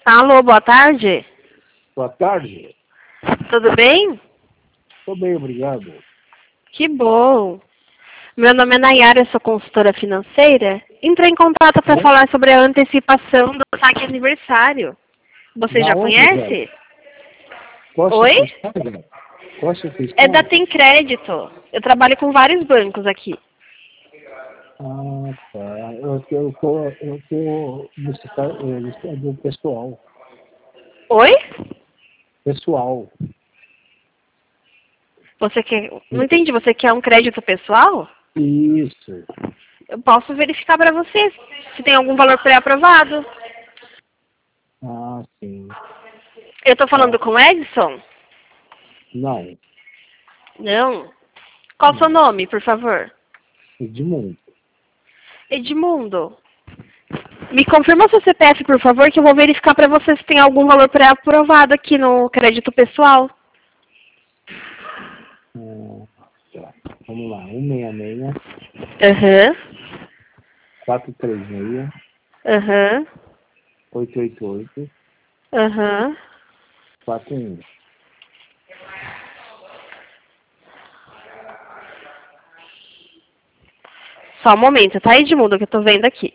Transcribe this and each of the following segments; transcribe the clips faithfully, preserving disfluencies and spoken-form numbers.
Alô, boa tarde. Boa tarde. Tudo bem? Estou bem, obrigado. Que bom. Meu nome é Nayara, eu sou consultora financeira. Entrei em contato para É? falar sobre a antecipação do saque aniversário. Você Da já onde, conhece? Qual Oi? você escada? Qual você É da escada? Tem Crédito. Eu trabalho com vários bancos aqui. Ah, tá. Eu tô, eu tô, eu tô no setor- eh, no setor do pessoal. Oi? Pessoal. Você quer... Não entendi, você quer um crédito pessoal? Isso. Eu posso verificar para você se tem algum valor pré-aprovado. Ah, sim. Eu estou falando Tá. com o Edson? Não. Não. Qual o seu Não. nome, por favor? Edmundo. Edmundo. Me confirma seu C P F, por favor, que eu vou verificar para você se tem algum valor pré-aprovado aqui no crédito pessoal. Ah, tá. Vamos lá. um seis seis, Aham. quatro três seis, Aham. oito oito oito, Aham. quatro um. Só um momento, tá, Edmundo, que eu tô vendo aqui.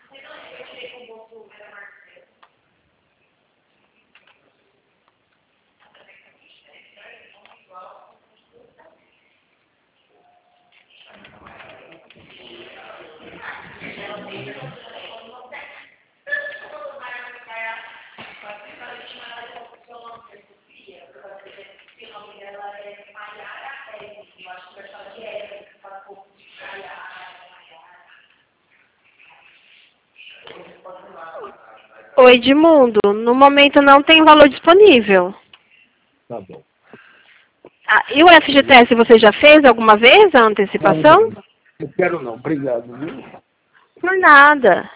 Oi, Edmundo. No momento não tem valor disponível. Tá bom. Ah, e o F G T S você já fez alguma vez a Não, antecipação? não. Eu quero não. Obrigado, viu? Por nada.